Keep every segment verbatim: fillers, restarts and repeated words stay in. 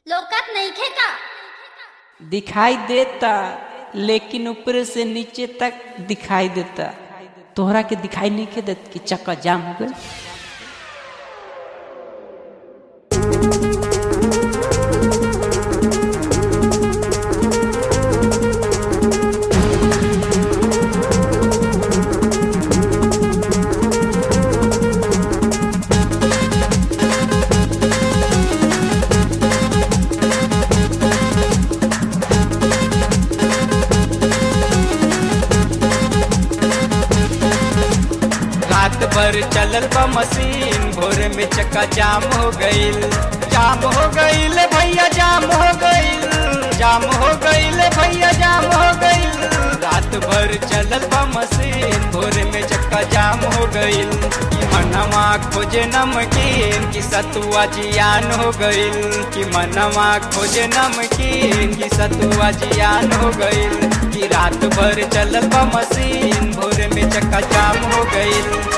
लोकत नइखे का? दिखाई देता लेकिन ऊपर से नीचे तक दिखाई देता। तोहरा के दिखाई नहीं के देत कि चक्का जाम हो गए। रात भर चलल बा मशीन, भोर में चक्का जाम हो गईल। जाम हो गईल भैया, जाम हो गईल, जाम हो गईल भैया, जाम हो गईल। रात भर चलल बा मशीन, भोर में चक्का जाम हो गईल। कि मनवा खोजे नमकीन, कि सतुआ जियान हो गईल। कि मनवा खोजे नमकीन, कि सतुआ जियान हो गईल। कि रात भर चलल बा मशीन, भोर में चक्का जाम हो गईल।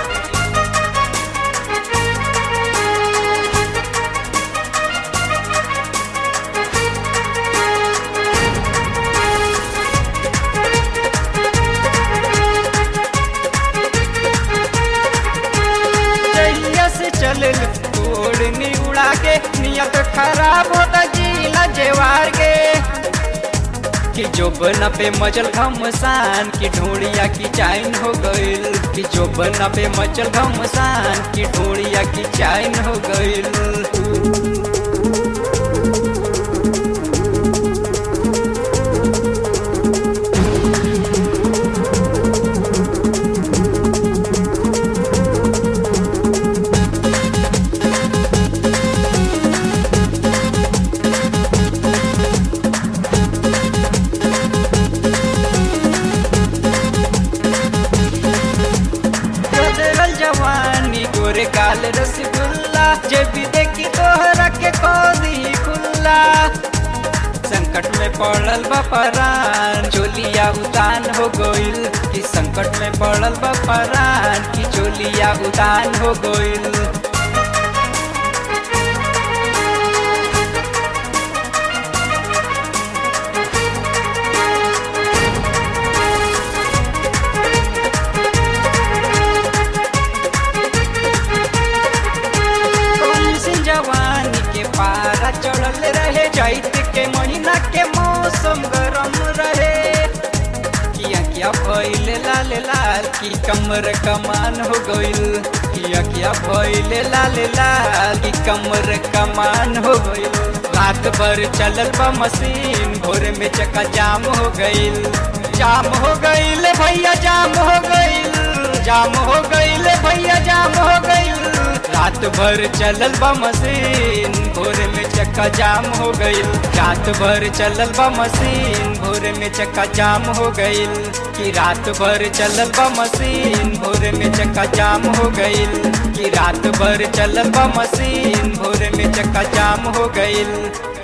चलल ओढ़नी उड़ा के, नियत खराब होता जीला जेवार के। कि जोबन पे मचल घमसान, की ढोड़िया की चाइन हो गईल। कि जोबन पे मचल घमसान, की ढोड़िया की चाइन हो गईल। जवानी गोरे काल रसगुल्ला, जब भी देखी तोहरा के खोदी खुल्ला। संकट में पड़ल बा परान, चोलिया उतान हो गईल। कि संकट में पड़ल बा परान, की चोलिया उतान हो गईल। जवानी के पारा चढ़ल रहे, चैत के महीना के मौसम गरम रहे। किया क्या भइले लाल लाल, की कमर कमान हो गईल। किया क्या भइले लाल लाल, की कमर कमान हो गईल। रात भर चलल बा मशीन, भोर में चक्का जाम हो गईल। जाम हो गईल भैया, जाम हो गईल, जाम हो गईल भैया, जाम हो गईल। रात भर चलल बा मशीन, भोर में चक्का जाम हो गईल। रात भर चलल बा मशीन, भोर में चक्का जाम हो गईल। कि रात भर चलल बा मशीन, भोर में चक्का जाम हो गईल। कि रात भर चलल बा मशीन, भोर में चक्का जाम हो गईल।